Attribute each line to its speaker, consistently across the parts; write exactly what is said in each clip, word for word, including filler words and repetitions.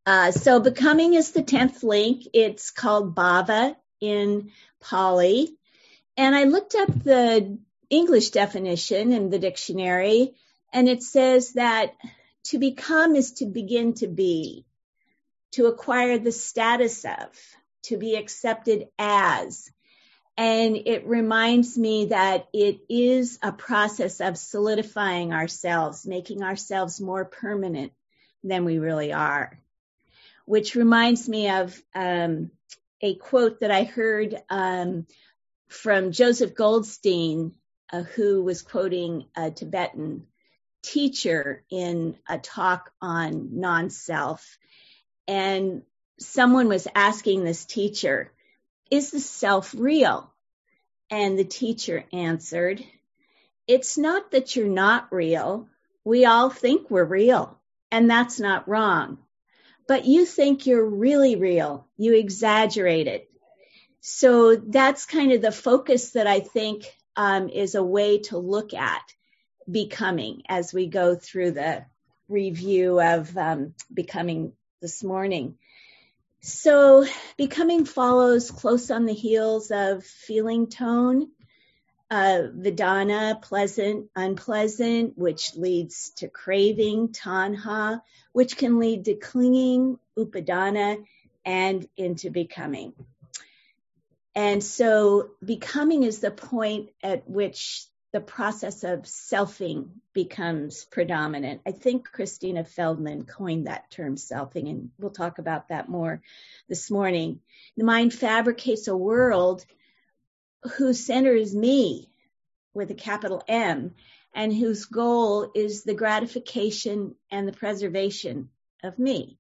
Speaker 1: Uh, so becoming is the tenth link. It's called bhava in Pali. And I looked up the English definition in the dictionary, and it says that to become is to begin to be, to acquire the status of, to be accepted as. And it reminds me that it is a process of solidifying ourselves, making ourselves more permanent than we really are. Which reminds me of um, a quote that I heard um, from Joseph Goldstein, uh, who was quoting a Tibetan teacher in a talk on non-self. And someone was asking this teacher, is the self real? And the teacher answered, it's not that you're not real. We all think we're real, and that's not wrong. But you think you're really real. You exaggerate it. So that's kind of the focus that I think um, is a way to look at becoming as we go through the review of um, becoming this morning. So becoming follows close on the heels of feeling tone, uh, Vedana, pleasant, unpleasant, which leads to craving, tanha, which can lead to clinging, upadana, and into becoming. And so becoming is the point at which the process of selfing becomes predominant. I think Christina Feldman coined that term selfing, and we'll talk about that more this morning. The mind fabricates a world whose center is me with a capital M, and whose goal is the gratification and the preservation of me.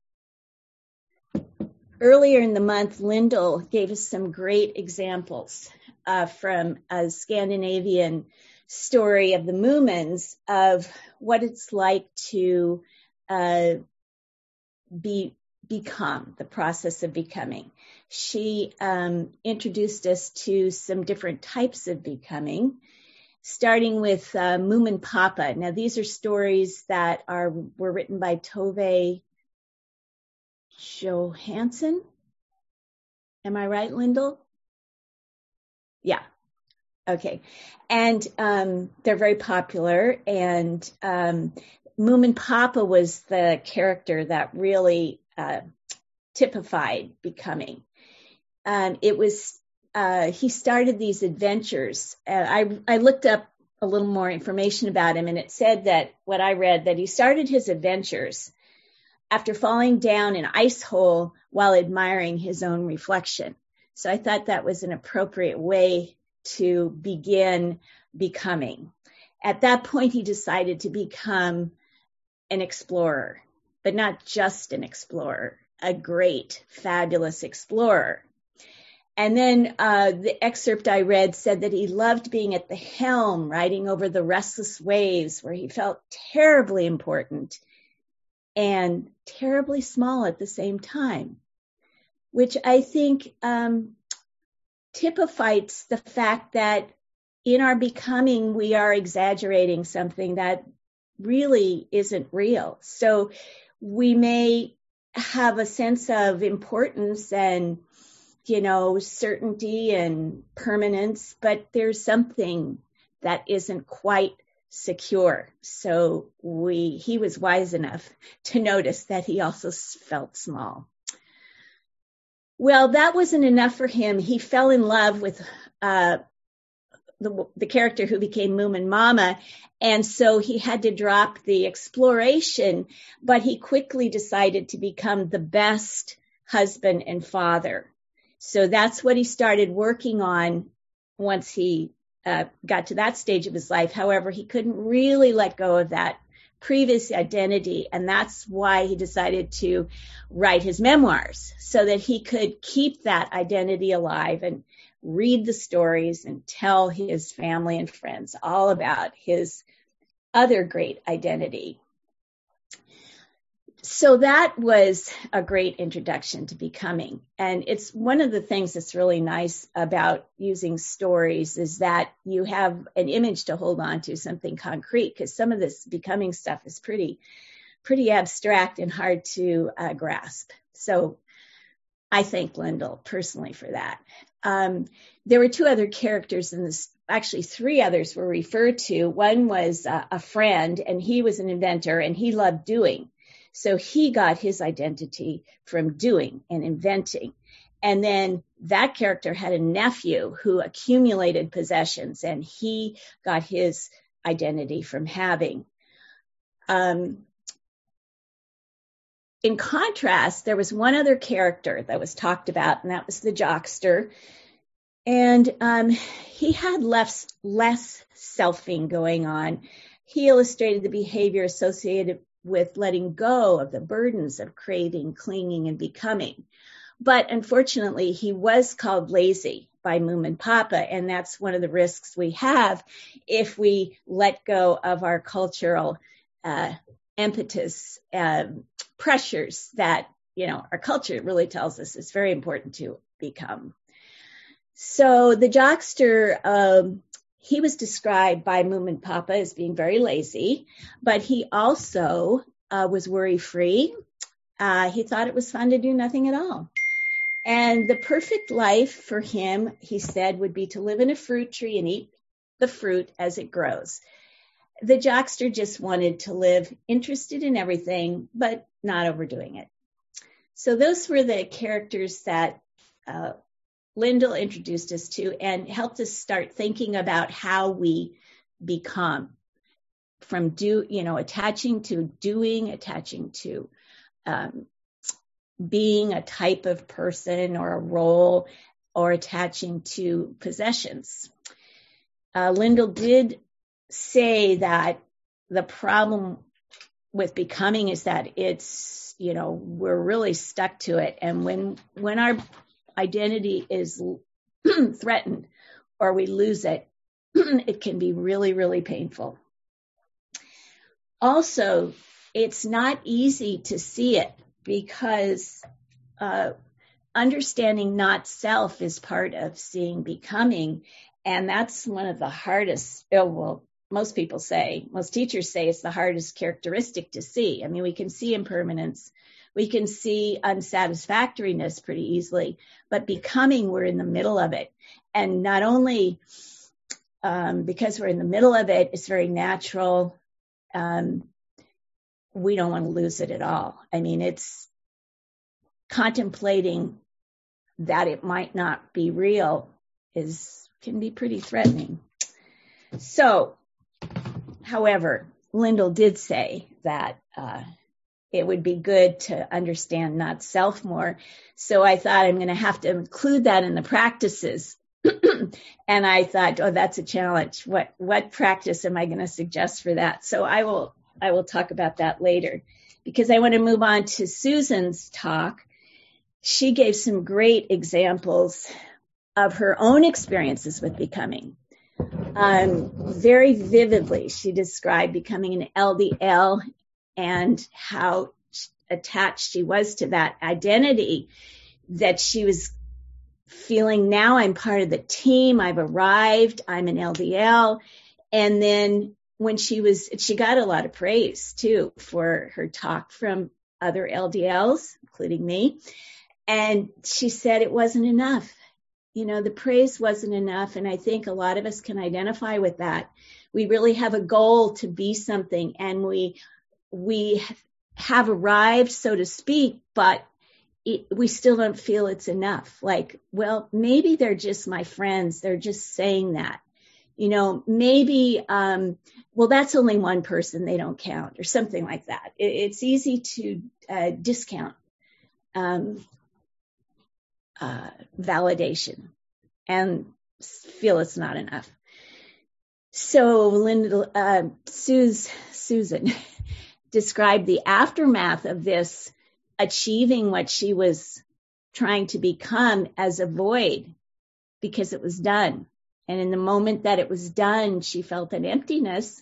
Speaker 1: Earlier in the month, Lyndall gave us some great examples uh, from a Scandinavian story of the Moomins of what it's like to uh, be become, the process of becoming. She um, introduced us to some different types of becoming, starting with uh, Moomin Papa. Now, these are stories that are were written by Tove Johansson. Am I right, Lyndall? Yeah. Okay. And um, they're very popular. And um, Moomin Papa was the character that really uh, typified becoming. Um, it was, uh, he started these adventures. Uh, I, I looked up a little more information about him, and it said that, what I read, that he started his adventures after falling down an ice hole while admiring his own reflection. So I thought that was an appropriate way to begin becoming. At that point, he decided to become an explorer, but not just an explorer, a great, fabulous explorer. And then uh, the excerpt I read said that he loved being at the helm, riding over the restless waves, where he felt terribly important and terribly small at the same time, which I think um, typifies the fact that in our becoming, we are exaggerating something that really isn't real. So we may have a sense of importance and, you know, certainty and permanence, but there's something that isn't quite secure. So we, he was wise enough to notice that he also felt small. Well, that wasn't enough for him. He fell in love with uh, the, the character who became Moomin Mama, and so he had to drop the exploration, but he quickly decided to become the best husband and father. So that's what he started working on once he uh, got to that stage of his life. However, he couldn't really let go of that previous identity, and that's why he decided to write his memoirs, so that he could keep that identity alive and read the stories and tell his family and friends all about his other great identity. So that was a great introduction to becoming. And it's one of the things that's really nice about using stories is that you have an image to hold on to, something concrete, because some of this becoming stuff is pretty pretty abstract and hard to uh, grasp. So I thank Lyndall personally for that. Um, there were two other characters in this, actually three others were referred to. One was uh, a friend, and he was an inventor, and he loved doing. So he got his identity from doing and inventing. And then that character had a nephew who accumulated possessions, and he got his identity from having. Um, in contrast, there was one other character that was talked about, and that was the Jockster. And um, he had less, less selfing going on. He illustrated the behavior associated with letting go of the burdens of craving, clinging, and becoming. But unfortunately, he was called lazy by Moomin Papa, and that's one of the risks we have if we let go of our cultural uh, impetus, uh, pressures that, you know, our culture really tells us it's very important to become. So the Jockster, um, he was described by Moomin Papa as being very lazy, but he also uh, was worry-free. Uh, he thought it was fun to do nothing at all. And the perfect life for him, he said, would be to live in a fruit tree and eat the fruit as it grows. The Jockster just wanted to live interested in everything, but not overdoing it. So those were the characters that uh, Lyndall introduced us to and helped us start thinking about how we become from do, you know, attaching to doing, attaching to um, being a type of person or a role, or attaching to possessions. Uh, Lyndall did say that the problem with becoming is that it's, you know, we're really stuck to it. And when, when our identity is threatened or we lose it, it can be really, really painful. Also, it's not easy to see it because uh, understanding not self is part of seeing becoming. And that's one of the hardest, oh, well, most people say, most teachers say it's the hardest characteristic to see. I mean, we can see impermanence. We can see unsatisfactoriness pretty easily, but becoming, we're in the middle of it. And not only um, because we're in the middle of it, it's very natural. Um, we don't want to lose it at all. I mean, it's contemplating that it might not be real is can be pretty threatening. So, however, Lyndall did say that uh, it would be good to understand not self more. So I thought I'm going to have to include that in the practices. And I thought, oh, that's a challenge. What what practice am I going to suggest for that? So I will I will talk about that later, because I want to move on to Susan's talk. She gave some great examples of her own experiences with becoming. Um, very vividly, she described becoming an L D L and how attached she was to that identity, that she was feeling, now I'm part of the team, I've arrived, I'm an L D L. And then when she was, she got a lot of praise too for her talk from other L D Ls, including me. And she said it wasn't enough. You know, the praise wasn't enough. And I think a lot of us can identify with that. We really have a goal to be something, and we, we have arrived, so to speak, but it, we still don't feel it's enough. Like, well, maybe they're just my friends. They're just saying that, you know, maybe, um, well, that's only one person. They don't count, or something like that. It, it's easy to uh, discount um, uh, validation and feel it's not enough. So Linda, uh, Suze, Susan described the aftermath of this achieving what she was trying to become as a void, because it was done. And in the moment that it was done, she felt an emptiness.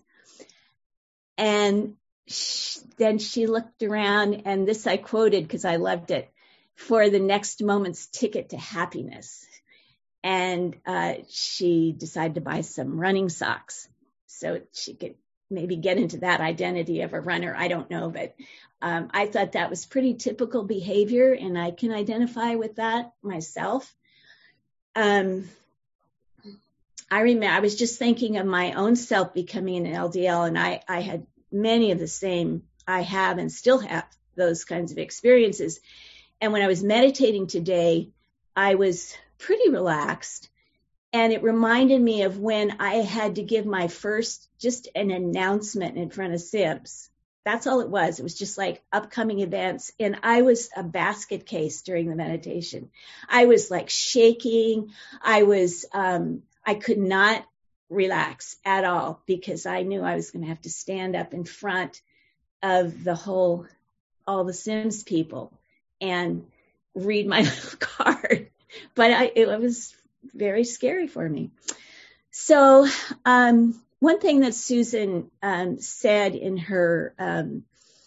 Speaker 1: And she, then she looked around, and this I quoted because I loved it, for the next moment's ticket to happiness. And uh, she decided to buy some running socks so she could maybe get into that identity of a runner. I don't know, but um, I thought that was pretty typical behavior, and I can identify with that myself. Um, I remember I was just thinking of my own self becoming an L D L, and I, I had many of the same, I have and still have those kinds of experiences. And when I was meditating today, I was pretty relaxed. And it reminded me of when I had to give my first, just an announcement in front of Sims. That's all it was. It was just like upcoming events. And I was a basket case during the meditation. I was like shaking. I was, um, I could not relax at all because I knew I was going to have to stand up in front of the whole, all the Sims people and read my little card. But I, it was very scary for me. So um, one thing that Susan um, said in her um,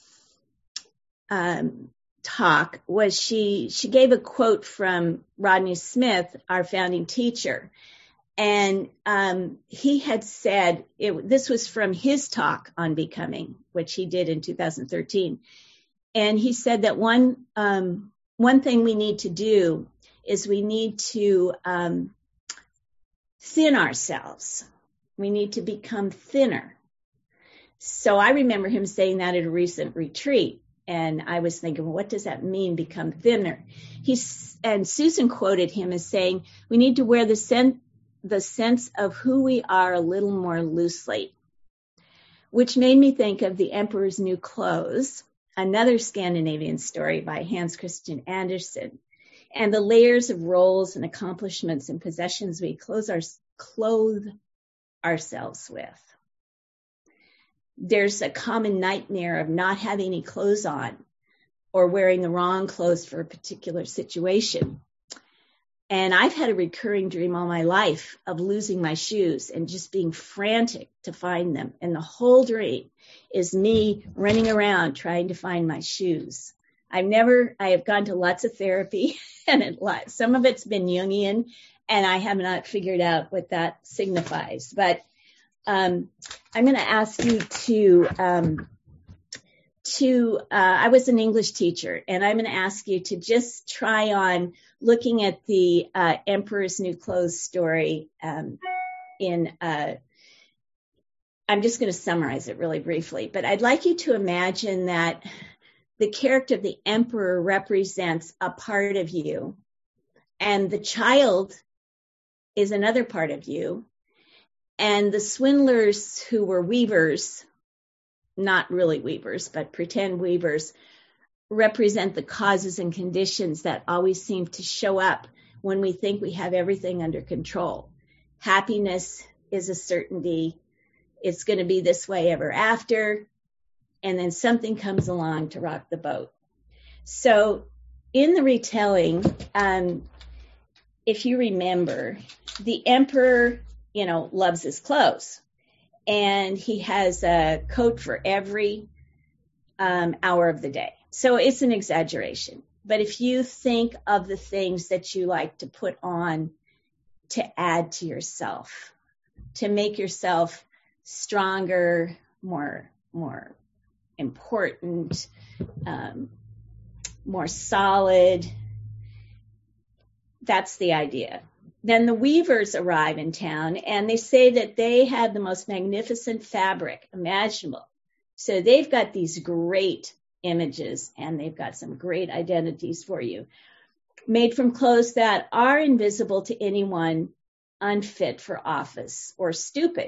Speaker 1: um, talk was she she gave a quote from Rodney Smith, our founding teacher, and um, he had said it, this was from his talk on becoming, which he did in two thousand thirteen, and he said that one um, one thing we need to do is we need to um, thin ourselves. We need to become thinner. So I remember him saying that at a recent retreat. And I was thinking, well, what does that mean, become thinner? He's, and Susan quoted him as saying, we need to wear the, sen- the sense of who we are a little more loosely, which made me think of The Emperor's New Clothes, another Scandinavian story by Hans Christian Andersen. And the layers of roles and accomplishments and possessions we clothe, our, clothe ourselves with. There's a common nightmare of not having any clothes on or wearing the wrong clothes for a particular situation. And I've had a recurring dream all my life of losing my shoes and just being frantic to find them. And the whole dream is me running around trying to find my shoes. I've never, I have gone to lots of therapy, and it, some of it's been Jungian, and I have not figured out what that signifies. But um, I'm going to ask you to, um, to uh, I was an English teacher, and I'm going to ask you to just try on looking at the uh, Emperor's New Clothes story um, in, uh, I'm just going to summarize it really briefly, but I'd like you to imagine that the character of the emperor represents a part of you, and the child is another part of you, and the swindlers who were weavers, not really weavers, but pretend weavers, represent the causes and conditions that always seem to show up when we think we have everything under control. Happiness is a certainty. It's going to be this way ever after. And then something comes along to rock the boat. So in the retelling, um, if you remember, the emperor, you know, loves his clothes. And he has a coat for every um, hour of the day. So it's an exaggeration. But if you think of the things that you like to put on to add to yourself, to make yourself stronger, more, more important, um, more solid. That's the idea. Then the weavers arrive in town, and they say that they have the most magnificent fabric imaginable. So they've got these great images, and they've got some great identities for you, made from clothes that are invisible to anyone unfit for office or stupid.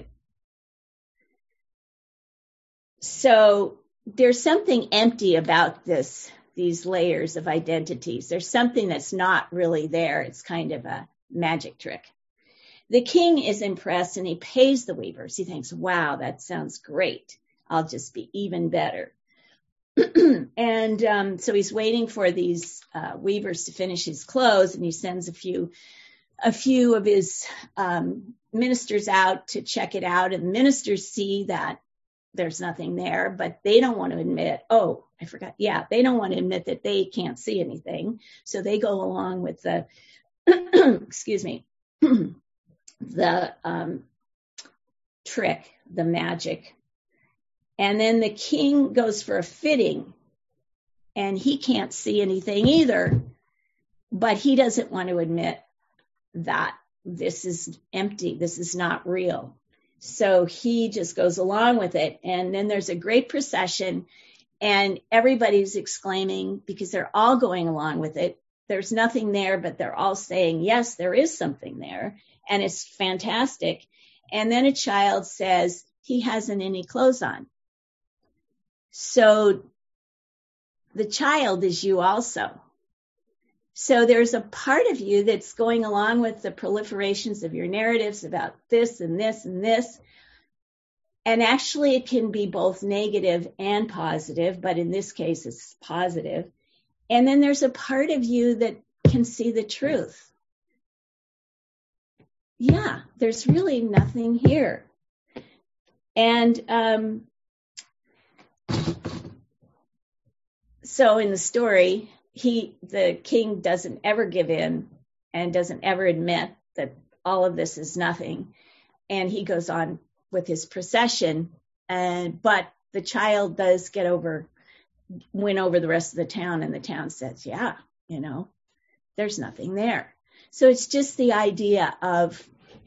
Speaker 1: So there's something empty about this, these layers of identities. There's something that's not really there. It's kind of a magic trick. The king is impressed, and he pays the weavers. He thinks, wow, that sounds great. I'll just be even better. and um, so he's waiting for these uh, weavers to finish his clothes, and he sends a few a few of his um, ministers out to check it out. And the ministers see that there's nothing there, but they don't want to admit, oh, I forgot. Yeah, they don't want to admit that they can't see anything. So they go along with the, excuse me, the um, trick, the magic. And then the king goes for a fitting, and he can't see anything either, but he doesn't want to admit that this is empty, this is not real. So he just goes along with it. And then there's a great procession, and everybody's exclaiming, because they're all going along with it. There's nothing there, but they're all saying, yes, there is something there, and it's fantastic. And then a child says, he hasn't any clothes on. So the child is you also. So there's a part of you that's going along with the proliferations of your narratives about this and this and this. And actually it can be both negative and positive, but in this case it's positive. And then there's a part of you that can see the truth. Yeah, there's really nothing here. And um, so in the story, he, the king doesn't ever give in and doesn't ever admit that all of this is nothing. And he goes on with his procession. And, but the child does get over, win over the rest of the town, and the town says, yeah, you know, there's nothing there. So it's just the idea of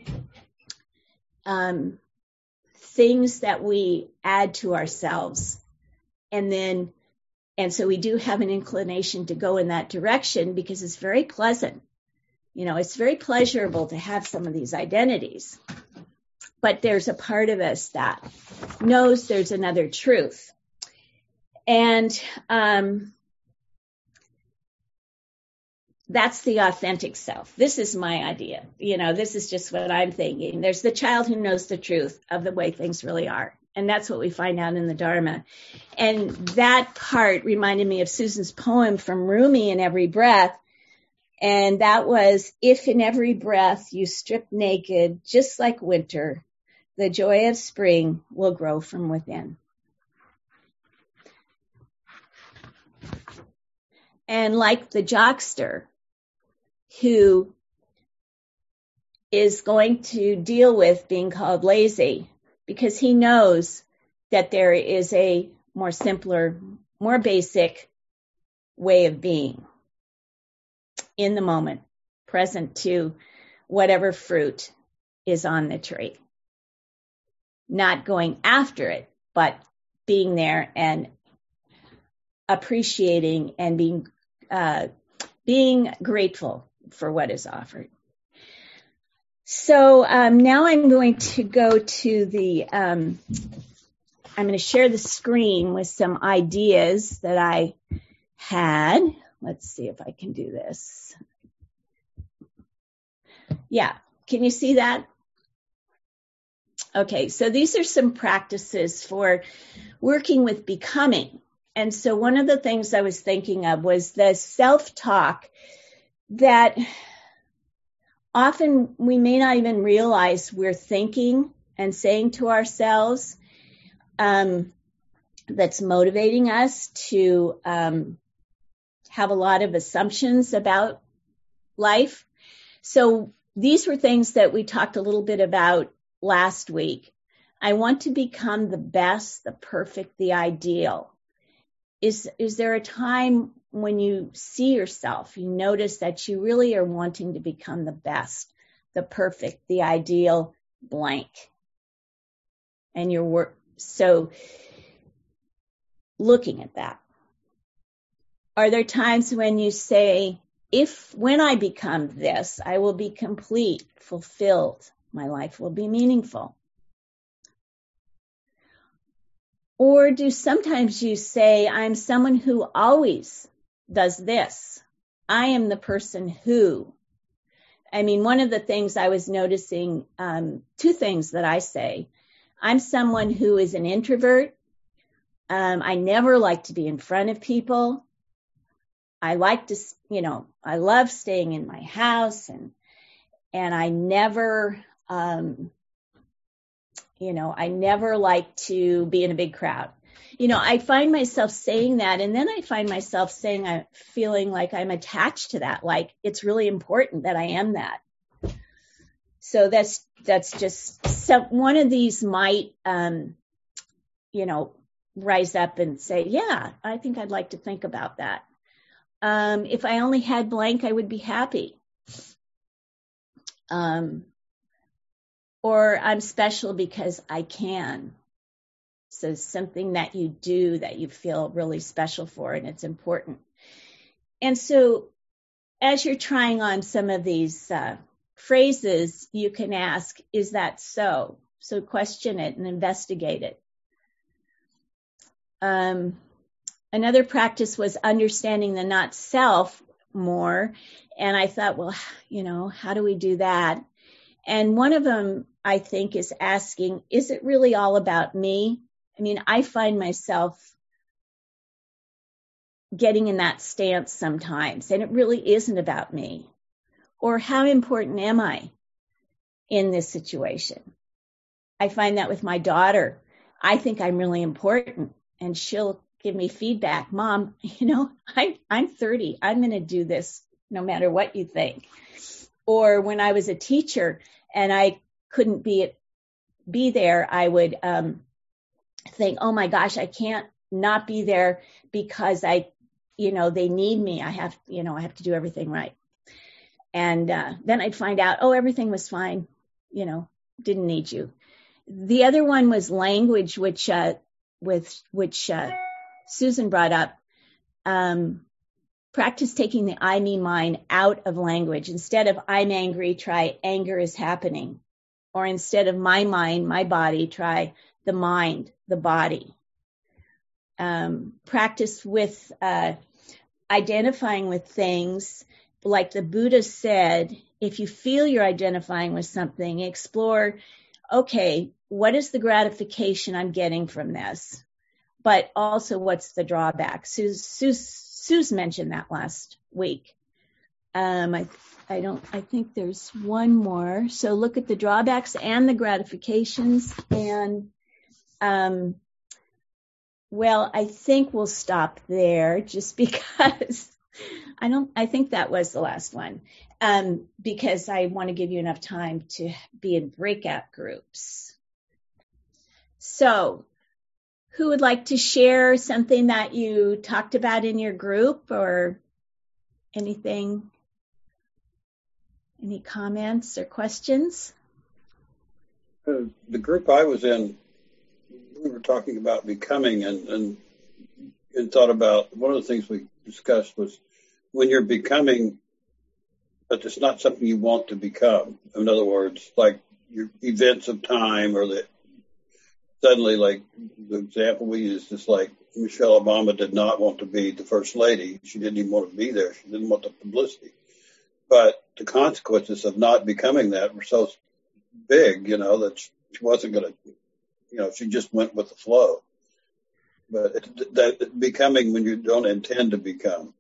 Speaker 1: um, things that we add to ourselves. And then, and so we do have an inclination to go in that direction because it's very pleasant. You know, it's very pleasurable to have some of these identities. But there's a part of us that knows there's another truth. And um, that's the authentic self. This is my idea. You know, this is just what I'm thinking. There's the child who knows the truth of the way things really are. And that's what we find out in the Dharma. And that part reminded me of Susan's poem from Rumi, In Every Breath. And that was, if in every breath you strip naked, just like winter, the joy of spring will grow from within. And like the jockster who is going to deal with being called lazy, because he knows that there is a more simpler, more basic way of being in the moment, present to whatever fruit is on the tree. Not going after it, but being there and appreciating and being uh, being grateful for what is offered. So um, now I'm going to go to the, um, I'm going to share the screen with some ideas that I had. Let's see if I can do this. Yeah, can you see that? Okay, so these are some practices for working with becoming. And so one of the things I was thinking of was the self-talk that often we may not even realize we're thinking and saying to ourselves, um, that's motivating us to um, have a lot of assumptions about life. So these were things that we talked a little bit about last week. I want to become the best, the perfect, the ideal. Is, is there a time when you see yourself, you notice that you really are wanting to become the best, the perfect, the ideal blank? And you're work, so looking at that. Are there times when you say, if, when I become this, I will be complete, fulfilled, my life will be meaningful? Or do sometimes you say, I'm someone who always does this. I am the person who. I mean, one of the things I was noticing, um, two things that I say. I'm someone who is an introvert. Um, I never like to be in front of people. I like to, you know, I love staying in my house, and and I never, um, you know, I never like to be in a big crowd. You know, I find myself saying that, and then I find myself saying, I'm feeling like I'm attached to that, like it's really important that I am that. So that's that's just some, one of these might, um, you know, rise up and say, yeah, I think I'd like to think about that. Um, if I only had blank, I would be happy. Um, or I'm special because I can. So something that you do that you feel really special for, and it's important. And so as you're trying on some of these uh, phrases, you can ask, is that so? So question it and investigate it. Um, another practice was understanding the not self more. And I thought, well, you know, how do we do that? And one of them, I think, is asking, is it really all about me? I mean, I find myself getting in that stance sometimes, and it really isn't about me. Or how important am I in this situation? I find that with my daughter. I think I'm really important, and she'll give me feedback. Mom, you know, I, I'm thirty. I'm going to do this no matter what you think. Or when I was a teacher and I couldn't be be there, I would um, think, oh my gosh, I can't not be there because I, you know, they need me. I have, you know, I have to do everything right. And uh, then I'd find out, oh, everything was fine, you know, didn't need you. The other one was language, which uh, with which uh, Susan brought up. Um, practice taking the I, me, mine out of language. Instead of I'm angry, try anger is happening. Or instead of my mind, my body, try the mind, the body. Um, practice with uh, identifying with things. Like the Buddha said, if you feel you're identifying with something, explore, okay, what is the gratification I'm getting from this? But also, what's the drawback? Sue's, Sue's, Sue's mentioned that last week. Um, I, I don't, I think there's one more. So look at the drawbacks and the gratifications. And, um, well, I think we'll stop there just because I don't, I think that was the last one. Um, because I want to give you enough time to be in breakout groups. So, who would like to share something that you talked about in your group or anything? Any comments or questions?
Speaker 2: Uh, the group I was in, we were talking about becoming and, and, and thought about one of the things we discussed was when you're becoming, but it's not something you want to become. In other words, like your events of time or the suddenly, like the example we used is like Michelle Obama did not want to be the first lady. She didn't even want to be there. She didn't want the publicity. But the consequences of not becoming that were so big, you know, that she wasn't going to, you know, she just went with the flow. But it, that becoming when you don't intend to become.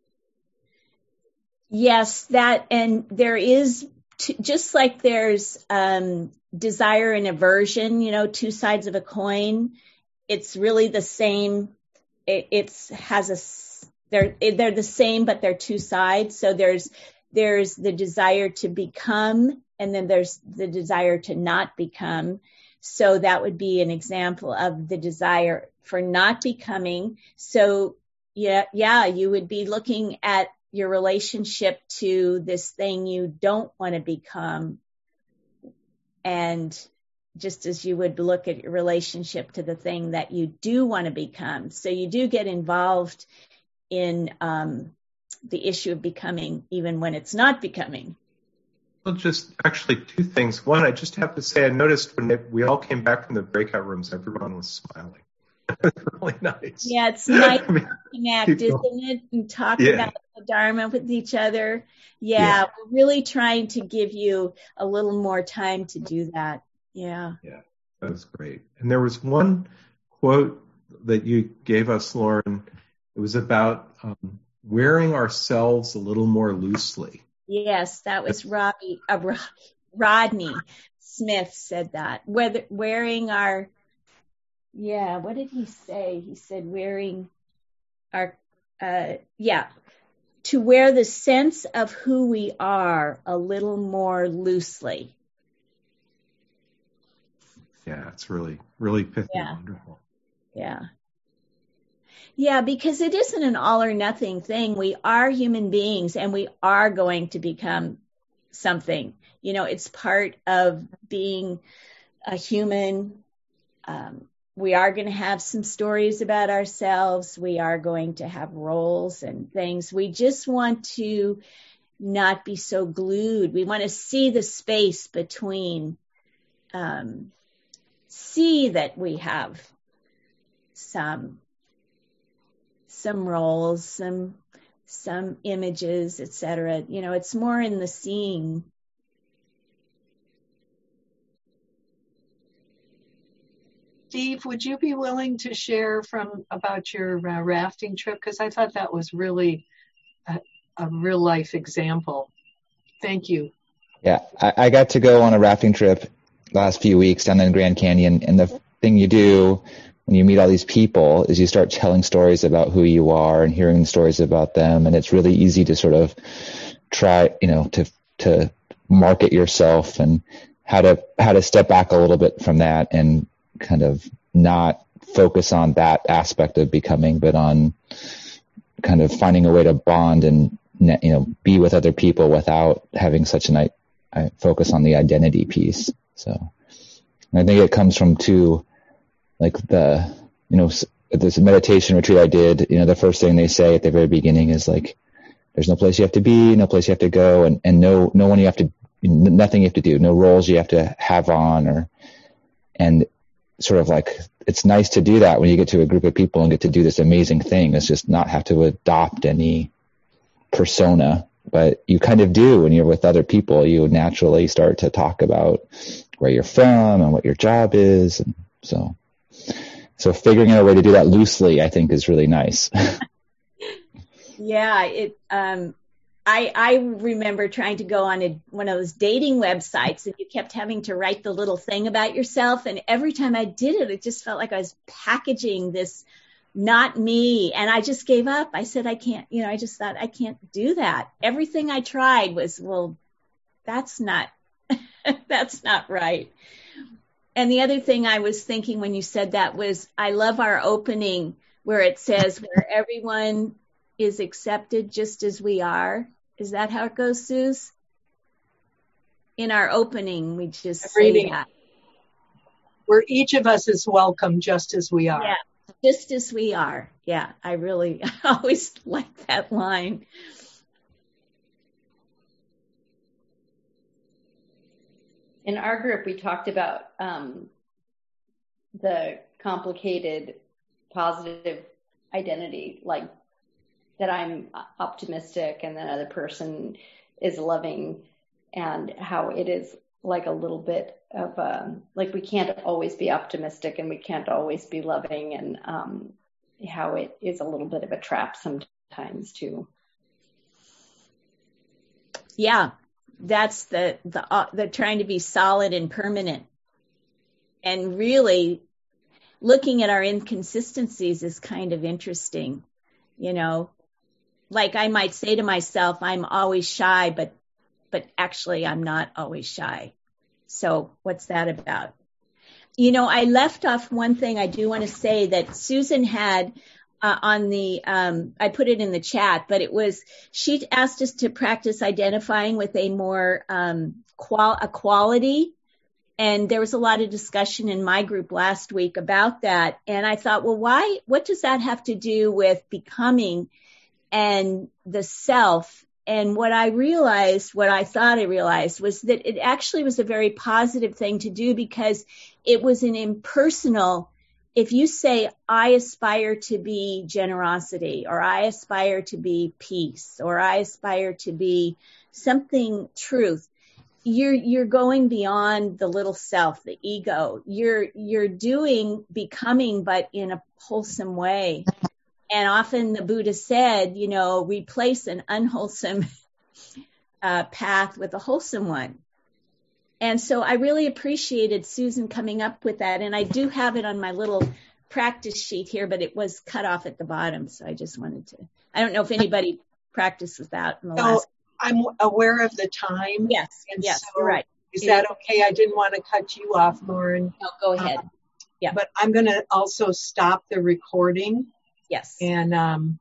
Speaker 1: Yes, that, and there is, t- just like there's um, desire and aversion, you know, two sides of a coin. It's really the same. It it's has a, they're they're the same, but they're two sides. So there's there's the desire to become, and then there's the desire to not become. So that would be an example of the desire for not becoming. So yeah, yeah, you would be looking at your relationship to this thing you don't want to become. And just as you would look at your relationship to the thing that you do want to become. So you do get involved in um, the issue of becoming, even when it's not becoming.
Speaker 3: Well, just actually two things. One, I just have to say, I noticed when it, we all came back from the breakout rooms, everyone was smiling. It was really nice.
Speaker 1: Yeah, it's nice
Speaker 3: I mean,
Speaker 1: to connect,
Speaker 3: people,
Speaker 1: isn't it? And talk
Speaker 3: yeah.
Speaker 1: about the Dharma with each other. Yeah,
Speaker 3: yeah,
Speaker 1: we're really trying to give you a little more time to do that. Yeah.
Speaker 3: Yeah, that was great. And there was one quote that you gave us, Lauren. It was about um, wearing ourselves a little more loosely.
Speaker 1: Yes, that was Robbie, uh, Rodney Smith said that. Whether wearing our, yeah, what did he say? He said wearing our, uh, yeah, to wear the sense of who we are a little more loosely.
Speaker 3: Yeah, it's really, really pithy
Speaker 1: Yeah.
Speaker 3: and wonderful.
Speaker 1: Yeah. Yeah, because it isn't an all or nothing thing. We are human beings and we are going to become something. You know, it's part of being a human. Um, we are going to have some stories about ourselves. We are going to have roles and things. We just want to not be so glued. We want to see the space between, um, see that we have some, some roles, some, some images, et cetera. You know, it's more in the seeing.
Speaker 4: Steve, would you be willing to share from about your uh, rafting trip? Because I thought that was really a, a real life example. Thank you.
Speaker 5: Yeah, I, I got to go on a rafting trip last few weeks down in Grand Canyon, and the thing you do when you meet all these people is you start telling stories about who you are and hearing stories about them, and it's really easy to sort of try, you know, to to market yourself and how to how to step back a little bit from that and kind of not focus on that aspect of becoming, but on kind of finding a way to bond and, you know, be with other people without having such an I focus on the identity piece. So I think it comes from two, like the, you know, this meditation retreat I did, you know, the first thing they say at the very beginning is like, there's no place you have to be, no place you have to go, and, and no, no one you have to, nothing you have to do, no roles you have to have on, or, and sort of like, it's nice to do that when you get to a group of people and get to do this amazing thing. It's just not have to adopt any persona, but you kind of do when you're with other people. You naturally start to talk about where you're from and what your job is. And so, so figuring out a way to do that loosely, I think, is really nice.
Speaker 1: Yeah, it, um, I, I remember trying to go on a, one of those dating websites, and you kept having to write the little thing about yourself. And every time I did it, it just felt like I was packaging this not me. And I just gave up. I said, I can't, you know, I just thought I can't do that. Everything I tried was, well, that's not, that's not right. And the other thing I was thinking when you said that was, I love our opening where it says where everyone is accepted just as we are. Is that how it goes, Suze? In our opening, we just say that.
Speaker 4: Where each of us is welcome just as we are.
Speaker 1: Yeah, just as we are. Yeah, I really I always like that line.
Speaker 6: In our group, we talked about um, the complicated positive identity, like that I'm optimistic and that other person is loving, and how it is like a little bit of um, like we can't always be optimistic and we can't always be loving, and um, how it is a little bit of a trap sometimes too.
Speaker 1: Yeah, that's the the uh, the trying to be solid and permanent, and really looking at our inconsistencies is kind of interesting, you know. Like I might say to myself, I'm always shy, but but actually I'm not always shy. So what's that about? You know, I left off one thing I do want to say that Susan had uh, on the, um, I put it in the chat, but it was, she asked us to practice identifying with a more um, qual a quality. And there was a lot of discussion in my group last week about that. And I thought, well, why, what does that have to do with becoming and the self? And what I realized, what I thought I realized, was that it actually was a very positive thing to do, because it was an impersonal. If you say, I aspire to be generosity, or I aspire to be peace, or I aspire to be something truth, you're, you're going beyond the little self, the ego. You're, you're doing becoming, but in a wholesome way. And often the Buddha said, you know, replace an unwholesome uh, path with a wholesome one. And so I really appreciated Susan coming up with that. And I do have it on my little practice sheet here, but it was cut off at the bottom. So I just wanted to, I don't know if anybody practiced with that in the
Speaker 4: so
Speaker 1: last.
Speaker 4: I'm aware of the time.
Speaker 1: Yes,
Speaker 4: and
Speaker 1: yes,
Speaker 4: so
Speaker 1: you're right.
Speaker 4: Is that okay? I didn't want to cut you off, Lauren.
Speaker 1: No, go ahead.
Speaker 4: Um, yeah. But I'm going to also stop the recording.
Speaker 1: Yes.
Speaker 4: And um,